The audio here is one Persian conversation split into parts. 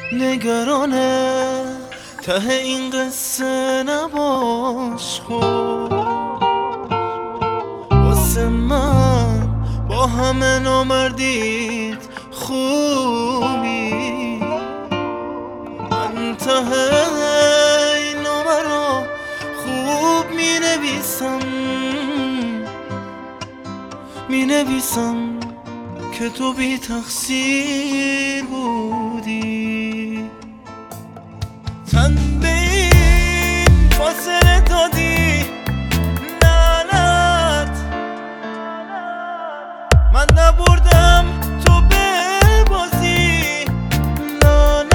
نگرانه ته این قصه نباش خود واسه من با همه نامردیت خوبی من ته این نامه رو خوب می نویسم که تو بی تقصیر بودی تن به این فاصله دادی لعنت من نبردم تو به بازی لعنت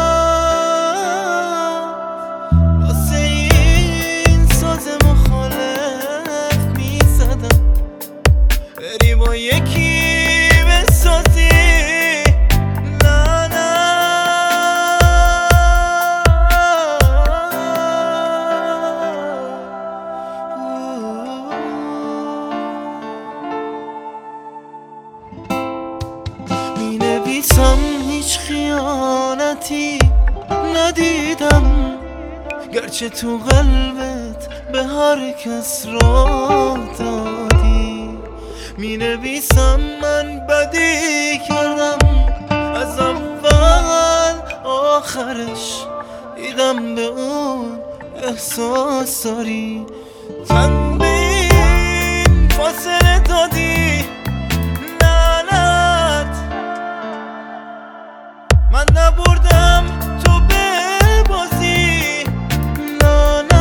واسه این ساز مخالف میزدم بری با یکی بسازی می نویسم هیچ خیانتی ندیدم گرچه تو قلبت به هر کس راه دادی می نویسم من بدی کردم از اول آخرش دیدم به اون احساس داری تن به این فاصله دادی لعنت من نبردم تو به بازی لعنت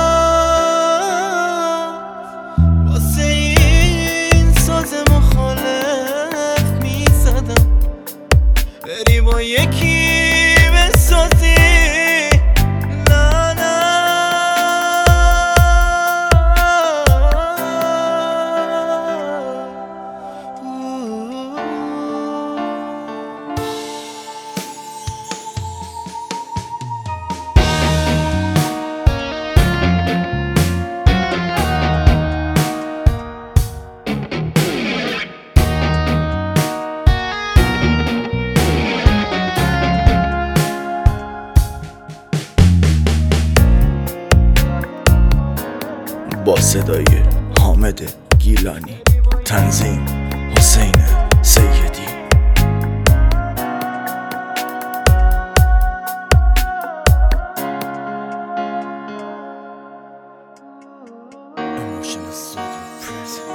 واسه این ساز مخالف میزدم بری با یکی بسازی با صدای حامد گیلانی، تنظیم حسین سیدی. Emotional Studio Present.